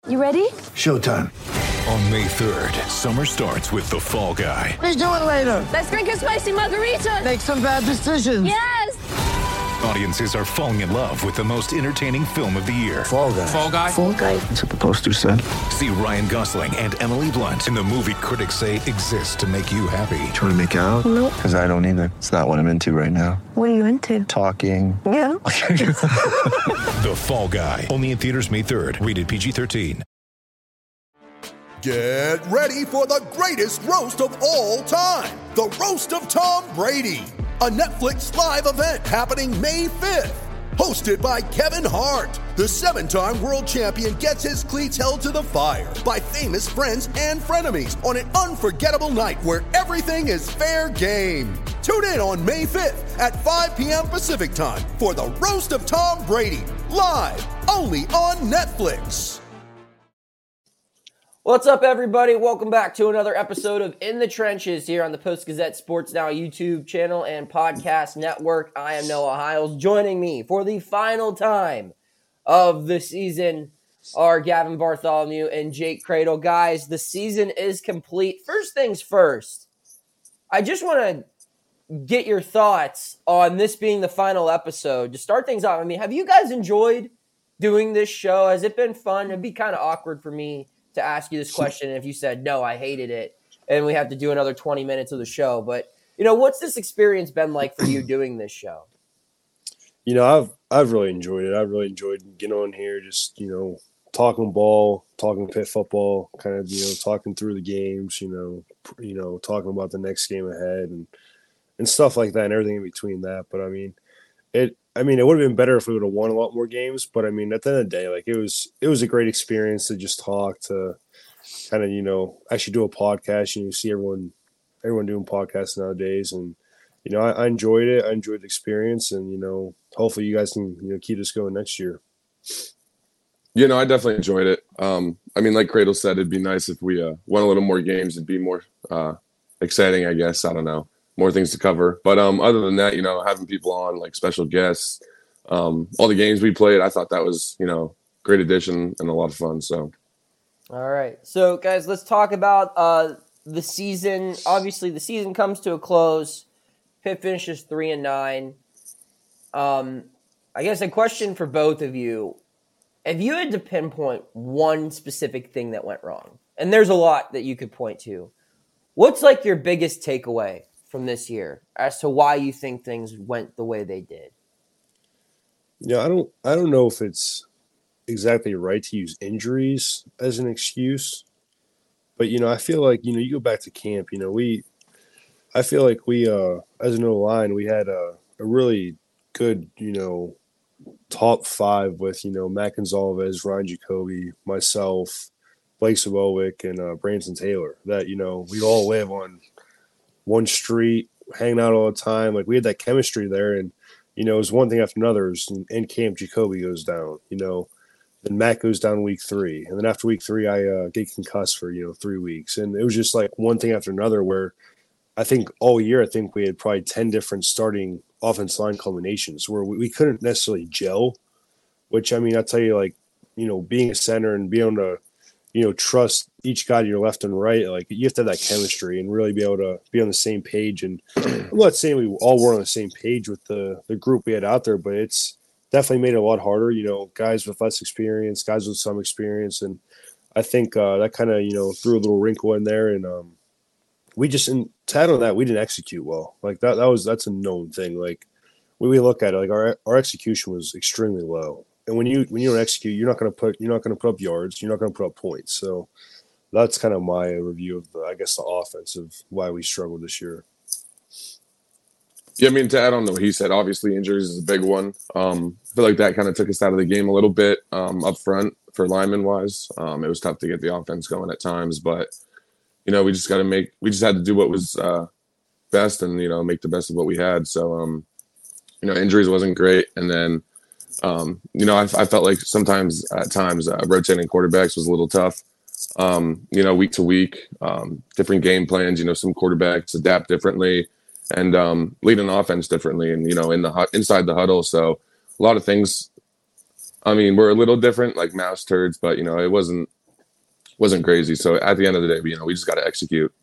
You ready? Showtime. On May 3rd, summer starts with The Fall Guy. Let's do it later. Let's drink a spicy margarita. Make some bad decisions. Yes! Audiences are falling in love with the most entertaining film of the year. Fall Guy. Fall Guy? Fall guy. That's what the poster said. See Ryan Gosling and Emily Blunt in the movie critics say exists to make you happy. Trying to make it out? Nope. Because I don't either. It's not what I'm into right now. What are you into? Talking. Yeah. The Fall Guy. Only in theaters May 3rd. Rated PG-13. Get ready for the greatest roast of all time. The Roast of Tom Brady. A Netflix live event happening May 5th. Hosted by Kevin Hart. The 7-time world champion gets his cleats held to the fire by famous friends and frenemies on an unforgettable night where everything is fair game. Tune in on May 5th at 5 p.m. Pacific time for the Roast of Tom Brady. Live only on Netflix. What's up, everybody? Welcome back to another episode of In the Trenches here on the Post-Gazette Sports Now YouTube channel and podcast network. I am Noah Hiles. Joining me for the final time of the season are Gavin Bartholomew and Jake Cradle. Guys, the season is complete. First things first, I just want to get your thoughts on this being the final episode. To start things off, I mean, have you guys enjoyed doing this show? Has it been fun? It'd be kind of awkward for me to ask you this question if you said, no, I hated it, and we have to do another 20 minutes of the show. But, you know, what's this experience been like for you doing this show? You know, I've really enjoyed it. I've really enjoyed getting on here, just, you know, talking ball, talking pit football, kind of, you know, talking through the games, you know, talking about the next game ahead and stuff like that and everything in between that. But, it would have been better if we would have won a lot more games. But, I mean, at the end of the day, like, it was a great experience to just talk, to kind of, you know, actually do a podcast. You see everyone doing podcasts nowadays. And, you know, I enjoyed it. I enjoyed the experience. And, you know, hopefully you guys can, you know, keep this going next year. You know, I definitely enjoyed it. I mean, like Cradle said, it'd be nice if we won a little more games. It'd be more exciting, I guess. I don't know. More things to cover. But other than that, you know, having people on, like special guests, all the games we played, I thought that was, you know, great addition and a lot of fun. So, all right. So, guys, let's talk about the season. Obviously, the season comes to a close. Pitt finishes 3-9. I guess a question for both of you. If you had to pinpoint one specific thing that went wrong, and there's a lot that you could point to, what's like your biggest takeaway from this year as to why you think things went the way they did? Yeah, I don't know if it's exactly right to use injuries as an excuse, but, you know, I feel like, you know, you go back to camp, you know, I feel like we as an O-line, we had a really good, you know, top five with, you know, Matt Gonzalez, Ryan Jacoby, myself, Blake Sabowick, and Branson Taylor, that, you know, we all live on one street, hanging out all the time. Like, we had that chemistry there, and, you know, it was one thing after another. In camp, Jacoby goes down, you know, then Matt goes down week 3, and then after week 3, I get concussed for, you know, 3 weeks, and it was just like one thing after another. Where I think all year, I think we had probably 10 different starting offense line combinations where we couldn't necessarily gel. Which, I mean, I tell you, like, you know, being a center and being able to, you know, trust each guy to your left and right, like, you have to have that chemistry and really be able to be on the same page. And I'm not saying we all were on the same page with the group we had out there, but it's definitely made it a lot harder, you know, guys with less experience, guys with some experience. And I think that kind of, you know, threw a little wrinkle in there. And we just, and to add on that, we didn't execute well. Like, that's a known thing. Like, when we look at it, like, our execution was extremely low. And when you don't execute, you're not going to put up yards. You're not going to put up points. So that's kind of my review of the offense of why we struggled this year. yeah, I mean, to add on to what he said, obviously injuries is a big one. I feel like that kind of took us out of the game a little bit up front for lineman wise. It was tough to get the offense going at times, but, you know, we just had to do what was best and, you know, make the best of what we had. So, you know, injuries wasn't great. And then, you know, I felt like sometimes at times rotating quarterbacks was a little tough. You know, week to week, different game plans, you know, some quarterbacks adapt differently and lead an offense differently and, you know, inside the huddle. So a lot of things I mean, we're a little different, like mouse turds, but you know, it wasn't crazy. So at the end of the day, you know, we just got to execute.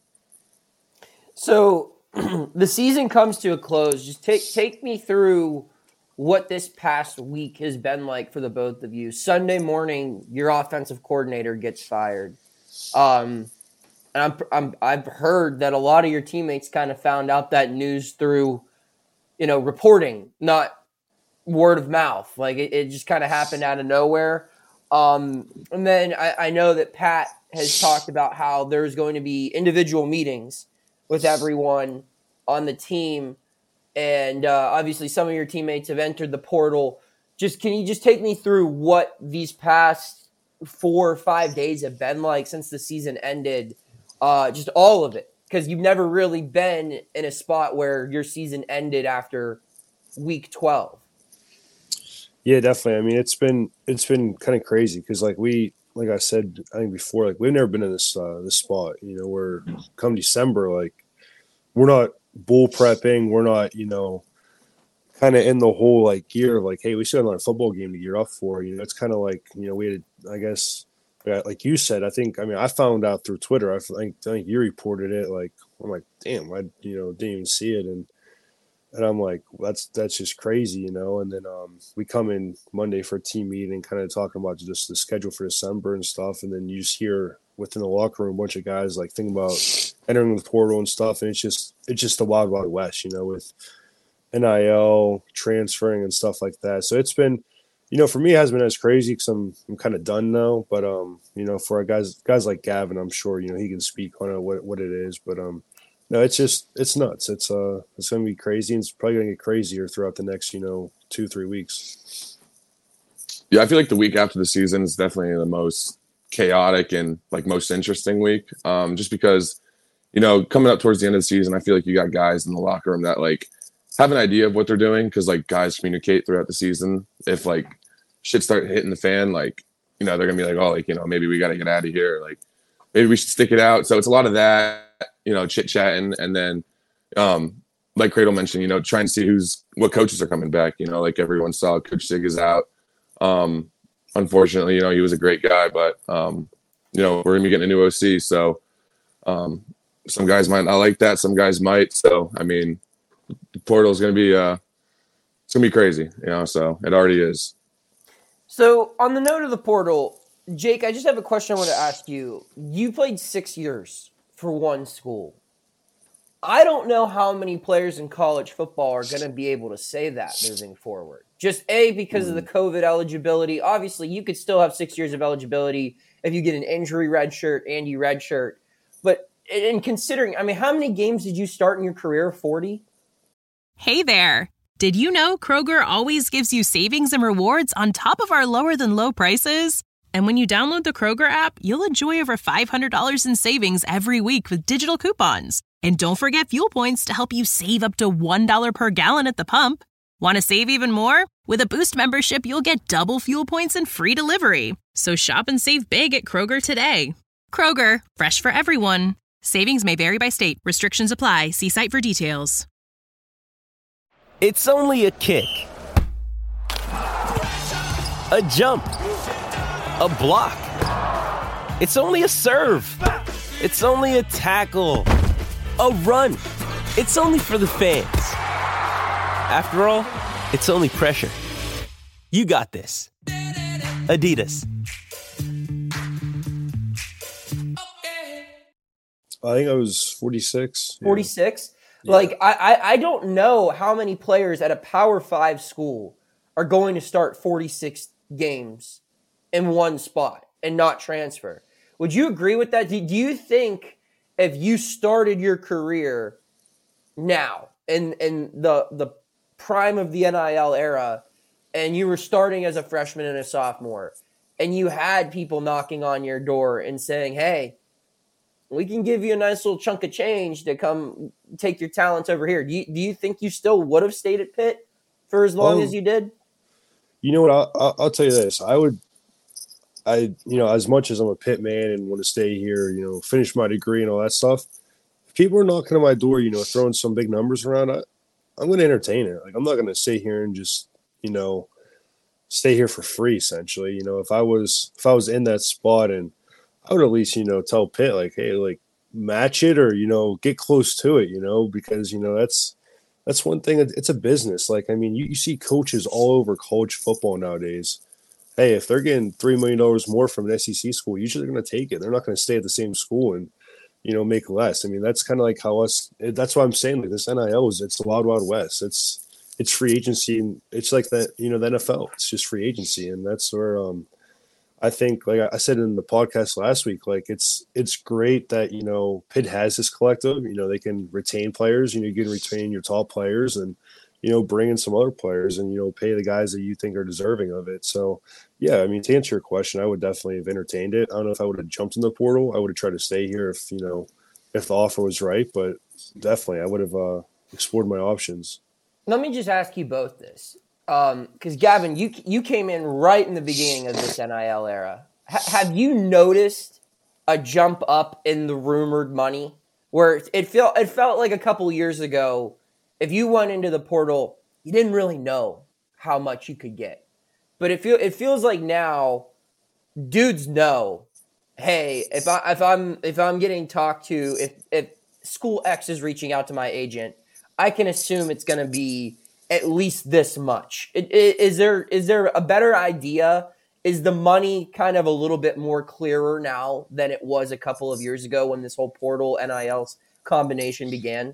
So the season comes to a close. Just take me through what this past week has been like for the both of you. Sunday morning, your offensive coordinator gets fired. And I've heard that a lot of your teammates kind of found out that news through, you know, reporting, not word of mouth. Like it just kind of happened out of nowhere. And then I know that Pat has talked about how there's going to be individual meetings with everyone on the team. And obviously some of your teammates have entered the portal. Can you just take me through what these past 4 or 5 days have been like since the season ended? Just all of it. Because you've never really been in a spot where your season ended after week 12. Yeah, definitely. I mean, it's been kind of crazy because like I said, I think before, like we've never been in this spot, you know, where come December, like we're not bull prepping. We're not, you know, kind of in the whole like gear of like, hey, we still have another football game to gear up for. You know, it's kind of like, you know, we had, I guess, like you said, I found out through Twitter. I think you reported it. Like, I'm like, damn, I didn't even see it, and I'm like, that's just crazy, you know. And then we come in Monday for a team meeting, kind of talking about just the schedule for December and stuff, and then you just hear within the locker room a bunch of guys like thinking about entering the portal and stuff, and it's just the wild west, you know, with NIL transferring and stuff like that. So it's been, you know, for me, it hasn't been as crazy because I'm kind of done now. But you know, for guys like Gavin, I'm sure, you know, he can speak on it, what it is. But no, it's nuts. It's going to be crazy, and it's probably going to get crazier throughout the next, you know, 2-3 weeks. Yeah, I feel like the week after the season is definitely the most chaotic and like most interesting week. Just because, you know, coming up towards the end of the season, I feel like you got guys in the locker room that like have an idea of what they're doing because like guys communicate throughout the season. If like shit start hitting the fan, like, you know, they're gonna be like, oh, like, you know, maybe we got to get out of here. Like maybe we should stick it out. So it's a lot of that, you know, chit chatting. And then, like Cradle mentioned, you know, trying to see what coaches are coming back, you know, like everyone saw Coach Sig is out. Unfortunately, you know, he was a great guy, but, you know, we're gonna be getting a new OC. So, some guys might not like that. Some guys might. So, I mean, the portal is going to be, it's going to be crazy, you know, so it already is. So on the note of the portal, Jake, I just have a question I want to ask you. You played 6 years for one school. I don't know how many players in college football are going to be able to say that moving forward. Just because of the COVID eligibility. Obviously, you could still have 6 years of eligibility if you get an injury redshirt and you redshirt. But in considering, I mean, how many games did you start in your career? 40? Hey there. Did you know Kroger always gives you savings and rewards on top of our lower than low prices? And when you download the Kroger app, you'll enjoy over $500 in savings every week with digital coupons. And don't forget fuel points to help you save up to $1 per gallon at the pump. Want to save even more? With a Boost membership, you'll get double fuel points and free delivery. So shop and save big at Kroger today. Kroger, fresh for everyone. Savings may vary by state. Restrictions apply. See site for details. It's only a kick, a jump, a block. It's only a serve. It's only a tackle, a run. It's only for the fans. After all, it's only pressure. You got this. Adidas. I think I was 46. 46? Yeah. Like, I don't know how many players at a Power 5 school are going to start 46 games in one spot and not transfer. Would you agree with that? Do you think if you started your career now in the prime of the NIL era and you were starting as a freshman and a sophomore and you had people knocking on your door and saying, hey, we can give you a nice little chunk of change to come take your talents over here. Do you think you still would have stayed at Pitt for as long as you did? You know what? I'll tell you this. I as much as I'm a Pitt man and want to stay here, you know, finish my degree and all that stuff, if people are knocking on my door, you know, throwing some big numbers around, I'm going to entertain it. Like, I'm not going to sit here and just, you know, stay here for free, essentially. You know, if I was in that spot, and I would at least, you know, tell Pitt like, hey, like match it or, you know, get close to it, you know, because, you know, that's one thing. It's a business. Like, I mean, you see coaches all over college football nowadays. Hey, if they're getting $3 million more from an SEC school, usually they're going to take it. They're not going to stay at the same school and, you know, make less. I mean, that's kind of like how that's why I'm saying like this NIL it's the wild, wild west. It's free agency, and it's like that, you know, the NFL. It's just free agency, and that's where I think, like I said in the podcast last week, like it's great that, you know, Pitt has this collective. You know, they can retain players. You know, you can retain your top players, and, you know, bring in some other players, and, you know, pay the guys that you think are deserving of it. So, yeah, I mean, to answer your question, I would definitely have entertained it. I don't know if I would have jumped in the portal. I would have tried to stay here if, you know, if the offer was right, but definitely I would have explored my options. Let me just ask you both this. Because, Gavin, you came in right in the beginning of this NIL era. Have you noticed a jump up in the rumored money where it felt like a couple years ago, if you went into the portal, you didn't really know how much you could get. But it feels like now dudes know, hey, if I'm getting talked to, if school X is reaching out to my agent, I can assume it's going to be at least this much. Is there a better idea? Is the money kind of a little bit more clearer now than it was a couple of years ago when this whole portal NIL combination began?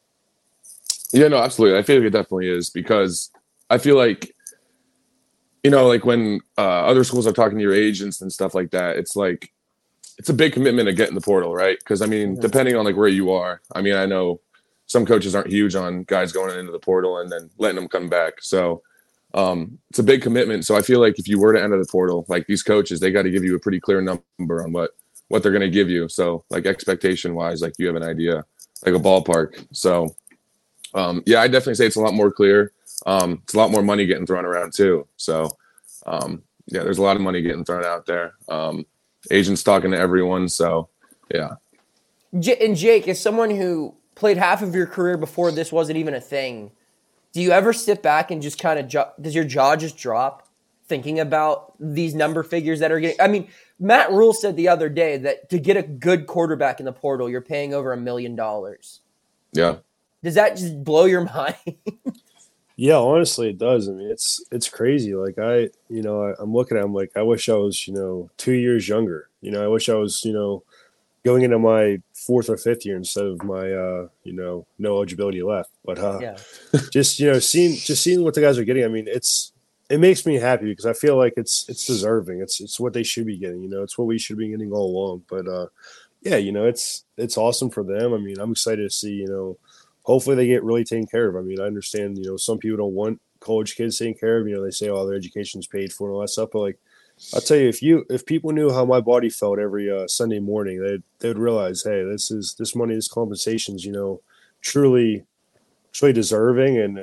Yeah, no, absolutely. I feel like it definitely is, because I feel like, you know, like when other schools are talking to your agents and stuff like that, it's like, it's a big commitment to get in the portal, right? Because, I mean, depending on like where you are, I mean, I know some coaches aren't huge on guys going into the portal and then letting them come back. So it's a big commitment. So I feel like if you were to enter the portal, like these coaches, they got to give you a pretty clear number on what they're going to give you. So like expectation wise, like you have an idea, like a ballpark. So yeah, I definitely say it's a lot more clear. It's a lot more money getting thrown around too. So yeah, there's a lot of money getting thrown out there. Agents talking to everyone. So yeah. And Jake, as someone who played half of your career before this wasn't even a thing, do you ever sit back and just kind of does your jaw just drop thinking about these number figures that are getting? I mean, Matt Rule said the other day that to get a good quarterback in the portal, you're paying over $1 million. Yeah. Does that just blow your mind? Yeah, honestly, it does. I mean, it's crazy. Like I'm looking at him like, I wish I was, 2 years younger. I wish I was, going into my fourth or fifth year instead of my, no eligibility left. But just seeing what the guys are getting. I mean, it makes me happy because I feel like it's deserving. It's what they should be getting. It's what we should be getting all along. But yeah, it's awesome for them. I mean, I'm excited to see. Hopefully they get really taken care of. I mean, I understand. Some people don't want college kids taken care of. They say, "Oh, their education's paid for" and all that stuff. But like, I'll tell you, if people knew how my body felt every Sunday morning, they'd realize, hey, this money, this compensation's, truly deserving, and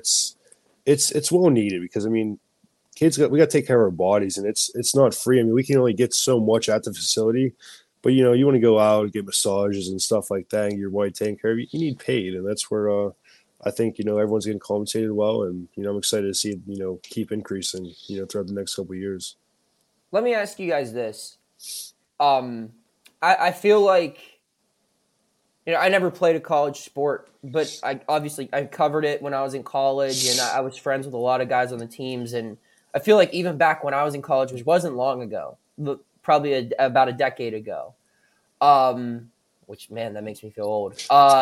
it's well needed because I mean, we got to take care of our bodies, and it's not free. I mean, we can only get so much at the facility, but you want to go out and get massages and stuff like that, and your body taken care of. You need paid, and that's where I think everyone's getting compensated well, and I'm excited to see it keep increasing throughout the next couple of years. Let me ask you guys this. I feel like, I never played a college sport, but I covered it when I was in college, and I was friends with a lot of guys on the teams. And I feel like even back when I was in college, which wasn't long ago, probably about a decade ago, which, man, that makes me feel old.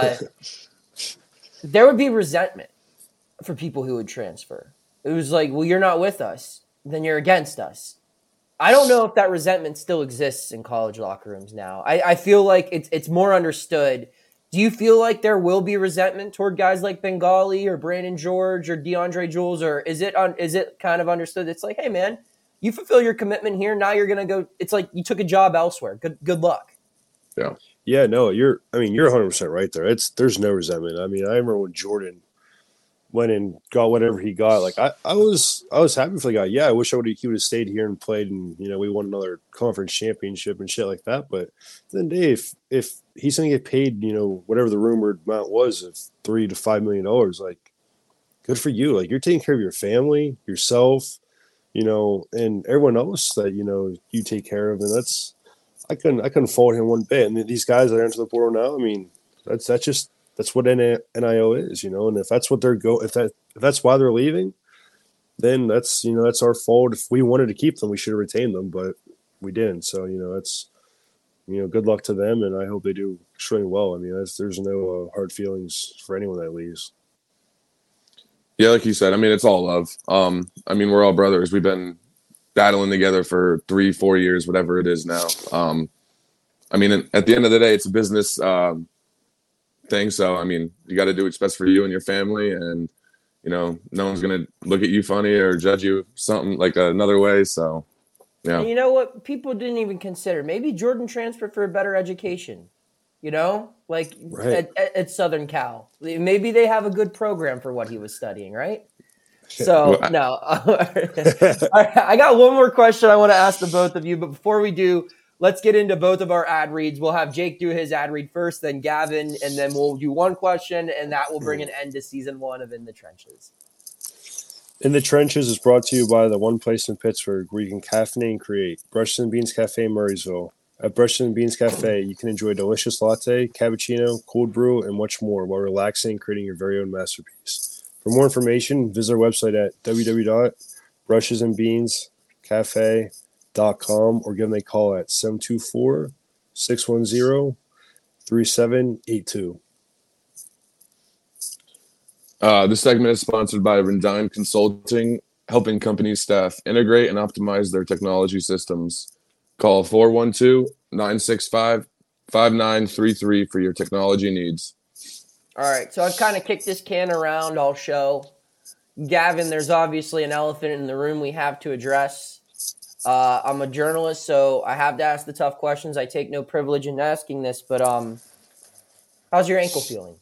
There would be resentment for people who would transfer. It was like, well, you're not with us, then you're against us. I don't know if that resentment still exists in college locker rooms now. I feel like it's more understood. Do you feel like there will be resentment toward guys like Bengali or Brandon George or DeAndre Jules, or is it kind of understood? It's like, hey man, you fulfill your commitment here. Now you're gonna go. It's like you took a job elsewhere. Good luck. Yeah. Yeah. No, you're 100% right there. There's no resentment. I mean, I remember when Jordan went and got whatever he got. Like I was happy for the guy. Yeah, I wish he would have stayed here and played, and we won another conference championship and shit like that. But at the end of the day, if he's gonna get paid, whatever the rumored amount was of $3 to $5 million, like good for you. Like you're taking care of your family, yourself. and everyone else that, you take care of. And I couldn't fault him one bit. And these guys that are into the portal now, I mean, that's what NIL is, and if that's what if that's why they're leaving, then that's our fault. If we wanted to keep them, we should have retained them, but we didn't. So, that's, good luck to them, and I hope they do extremely well. I mean, there's no hard feelings for anyone that leaves. Yeah, like you said, I mean, it's all love. I mean, we're all brothers. We've been battling together for 3-4 years, whatever it is now. I mean, at the end of the day, it's a business thing. So, I mean, you got to do what's best for you and your family, and no one's gonna look at you funny or judge you something like another way. So, yeah. And you know what? People didn't even consider. Maybe Jordan transferred for a better education. Right. At Southern Cal. Maybe they have a good program for what he was studying, right? So, no. All right, I got one more question I want to ask the both of you. But before we do, let's get into both of our ad reads. We'll have Jake do his ad read first, then Gavin, and then we'll do one question, and that will bring an end to season 1 of In the Trenches. In the Trenches is brought to you by the one place in Pittsburgh where you can caffeinate and create, Brushes and Beans Cafe in Murraysville. At Brushes and Beans Cafe, you can enjoy a delicious latte, cappuccino, cold brew, and much more while relaxing and creating your very own masterpiece. For more information, visit our website at www.brushesandbeanscafe.com or give them a call at 724-610-3782. This segment is sponsored by Rendine Consulting, helping companies staff integrate and optimize their technology systems. Call 412-965-5933 for your technology needs. All right, so I've kind of kicked this can around all show. Gavin, there's obviously an elephant in the room we have to address. I'm a journalist, so I have to ask the tough questions. I take no privilege in asking this, but how's your ankle feeling?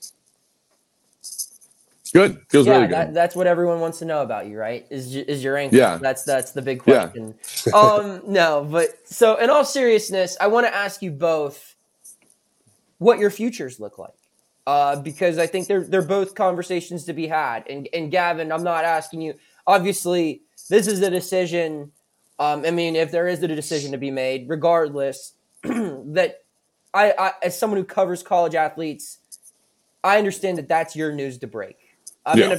Good. Feels really good. That's what everyone wants to know about you, right? Is your ankle? Yeah. That's the big question. Yeah. No, but so in all seriousness, I want to ask you both what your futures look like. Because I think they're both conversations to be had. And Gavin, I'm not asking you. Obviously, this is a decision. I mean, if there is a decision to be made, regardless, that I as someone who covers college athletes, I understand that that's your news to break. I'm in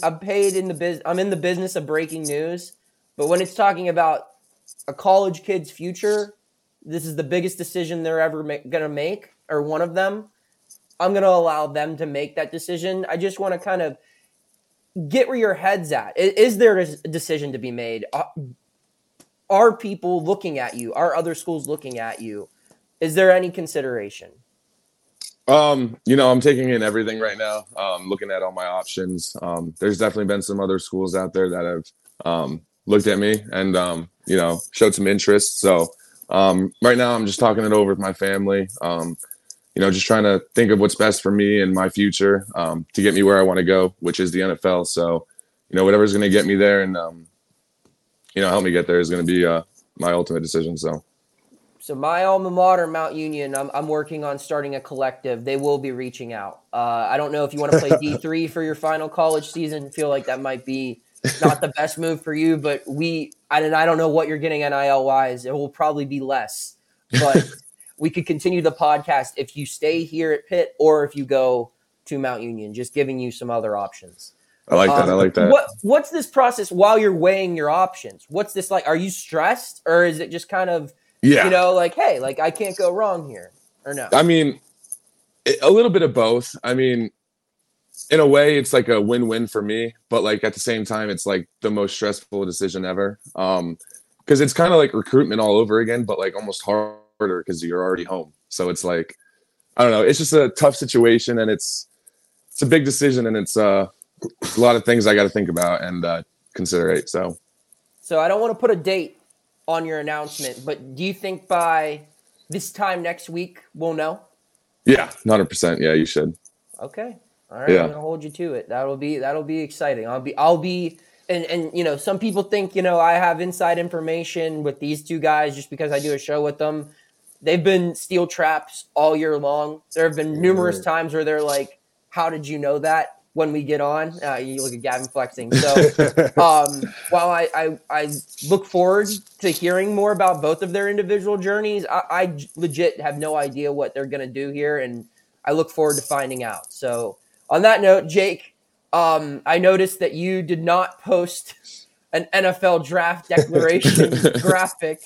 the business of breaking news, but when it's talking about a college kid's future, this is the biggest decision they're ever going to make, or one of them. I'm going to allow them to make that decision. I just want to kind of get where your head's at. Is there a decision to be made? Are people looking at you? Are other schools looking at you? Is there any consideration? I'm taking in everything right now. Looking at all my options. There's definitely been some other schools out there that have looked at me and showed some interest. So right now I'm just talking it over with my family. Just trying to think of what's best for me and my future to get me where I want to go, which is the NFL. So, whatever's going to get me there and help me get there is going to be my ultimate decision. So my alma mater, Mount Union, I'm working on starting a collective. They will be reaching out. I don't know if you want to play D3 for your final college season. Feel like that might be not the best move for you, but I don't know what you're getting NIL wise. It will probably be less, but we could continue the podcast if you stay here at Pitt or if you go to Mount Union, just giving you some other options. I like that. What's this process while you're weighing your options? What's this like? Are you stressed or is it just kind of, hey, I can't go wrong here, or no? I mean, a little bit of both. I mean, in a way, it's like a win-win for me, but at the same time, it's like the most stressful decision ever. Because it's kind of like recruitment all over again, but almost harder because you're already home. So it's I don't know. It's just a tough situation, and it's a big decision, and it's a lot of things I got to think about and consider. So I don't want to put a date on your announcement, but do you think by this time next week we'll know? Yeah, 100%. Yeah, you should. Okay. All right. Yeah. I'm gonna hold you to it. That'll be exciting. I'll be and some people think, I have inside information with these two guys just because I do a show with them. They've been steel traps all year long. There have been numerous times where they're like, how did you know that? when we get on. You look at Gavin flexing. So while I look forward to hearing more about both of their individual journeys, I legit have no idea what they're going to do here, and I look forward to finding out. So on that note, Jake, I noticed that you did not post an NFL draft declaration graphic.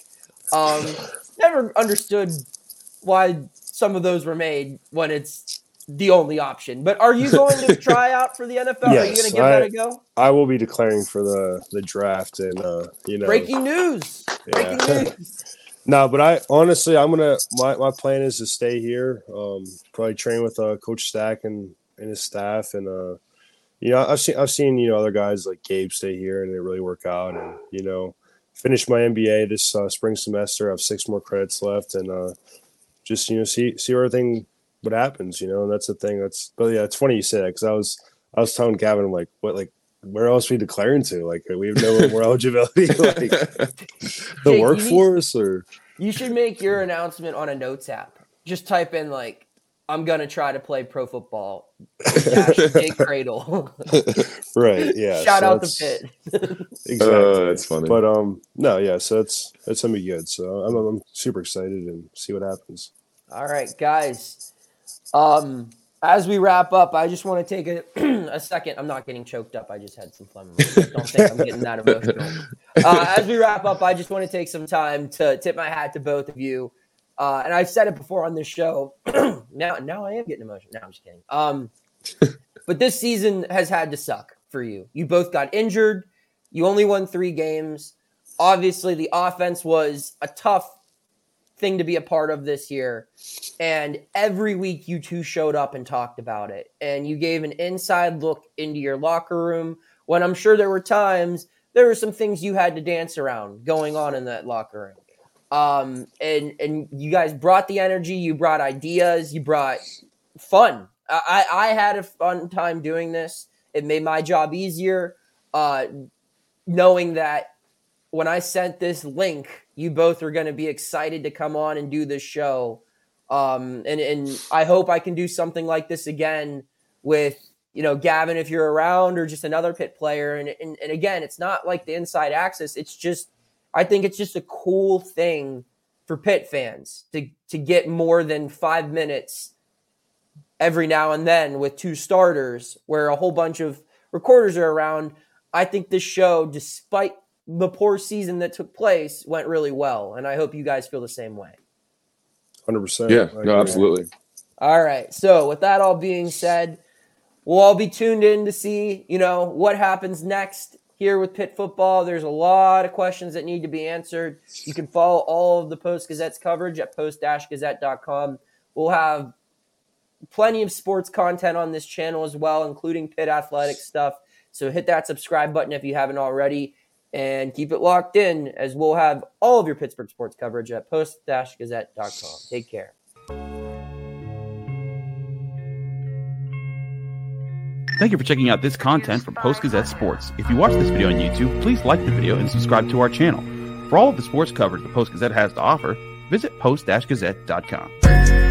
Never understood why some of those were made when it's the only option. But are you going to try out for the NFL? Yes, are you going to give that a go? I will be declaring for the draft, and breaking news. Yeah. Breaking news. No, but I'm gonna. My plan is to stay here. Probably train with Coach Stack and his staff, and I've seen other guys like Gabe stay here and they really work out, and finish my MBA this spring semester. I have 6 more credits left, and just see everything what happens. And that's the thing. But yeah, it's funny you say that, because I was telling Gavin, I'm like, what, like, where else are we declaring to? Like, we have no more eligibility, like the Jake, workforce, or you should make your announcement on a notes app. Just type in like, I'm gonna try to play pro football. Jake Cradle. Right. Yeah. Shout out the Pit. Exactly. That's funny. But no, yeah. So it's gonna be good. So I'm super excited and see what happens. All right, guys. As we wrap up, I just want to take a second. I'm not getting choked up. I just had some phlegm. Don't think I'm getting that emotional. As we wrap up, I just want to take some time to tip my hat to both of you. And I've said it before on this show. Now I am getting emotional. No, I'm just kidding. But this season has had to suck for you. You both got injured. You only won 3 games. Obviously, the offense was a tough thing to be a part of this year. And every week you two showed up and talked about it. And you gave an inside look into your locker room when I'm sure there were times there were some things you had to dance around going on in that locker room. And you guys brought the energy, you brought ideas, you brought fun. I had a fun time doing this. It made my job easier, knowing that when I sent this link, you both are going to be excited to come on and do this show. And I hope I can do something like this again with, Gavin, if you're around, or just another Pitt player. And again, it's not like the inside access. It's just, I think it's just a cool thing for Pitt fans to get more than 5 minutes every now and then with 2 starters where a whole bunch of recorders are around. I think this show, despite the poor season that took place, went really well. And I hope you guys feel the same way. 100%. Yeah, no, absolutely. All right. So with that all being said, we'll all be tuned in to see, what happens next here with Pitt football. There's a lot of questions that need to be answered. You can follow all of the Post-Gazette's coverage at post-gazette.com. We'll have plenty of sports content on this channel as well, including Pitt athletic stuff. So hit that subscribe button if you haven't already, and keep it locked in, as we'll have all of your Pittsburgh sports coverage at post-gazette.com. Take care. Thank you for checking out this content from Post-Gazette Sports. If you watch this video on YouTube, please like the video and subscribe to our channel. For all of the sports coverage the Post-Gazette has to offer, visit post-gazette.com.